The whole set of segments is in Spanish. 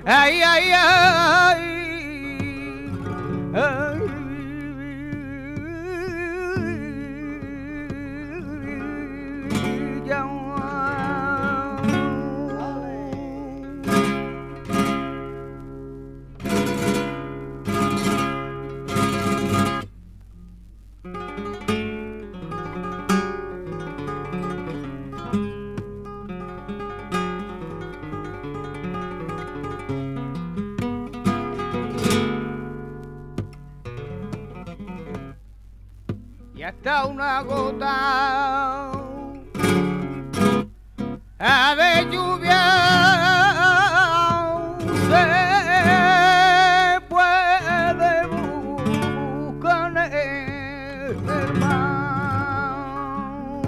Ay, ay, ay. Ay. Ya. Y hasta una gota de lluvia se puede buscar en el mar.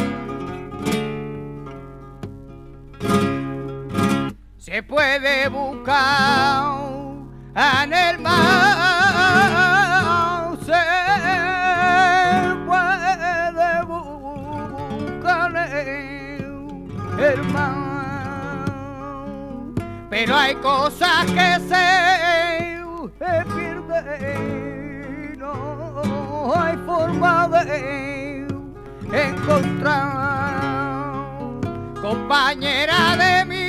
Se puede buscar en el mar. Se puede buscar en el mar. Pero hay cosas que se pierden, no hay forma de encontrar. Compañera de mi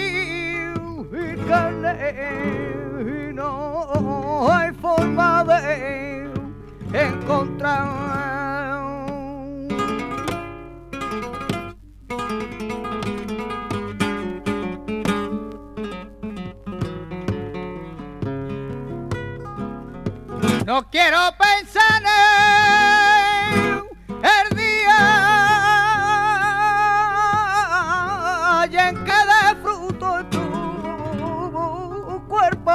carne, no hay forma de encontrar. No quiero pensar en el día y en que dé fruto en tu cuerpo.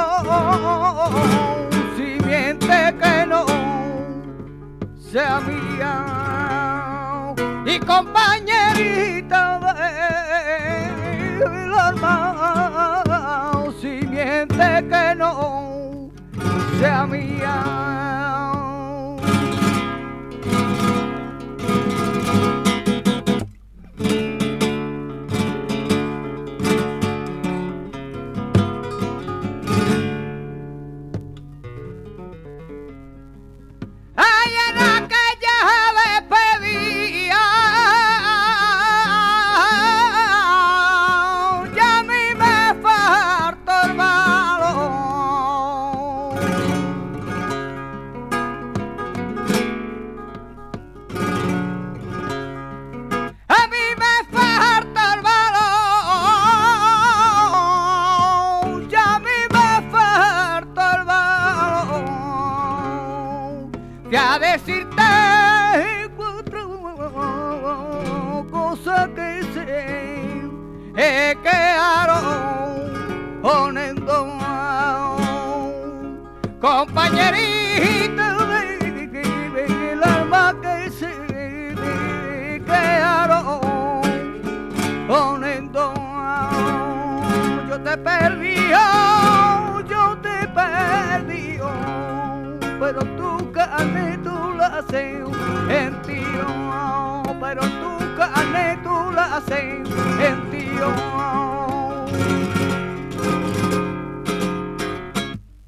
Si miente que no sea mía y compañerita del alma. Si miente que no sea mía. Ay, en aquella despedida ya a mí me faltó el valor. A mí me falta el valor, ya a mí me falta el valor. Fui a decirte cuatro cosas que sé quedaron poniendo compañerita del alma que se quedaron poniendo. Yo te perdí, pero tu carne tú la haces en tío, pero tu carne tú la haces en tío.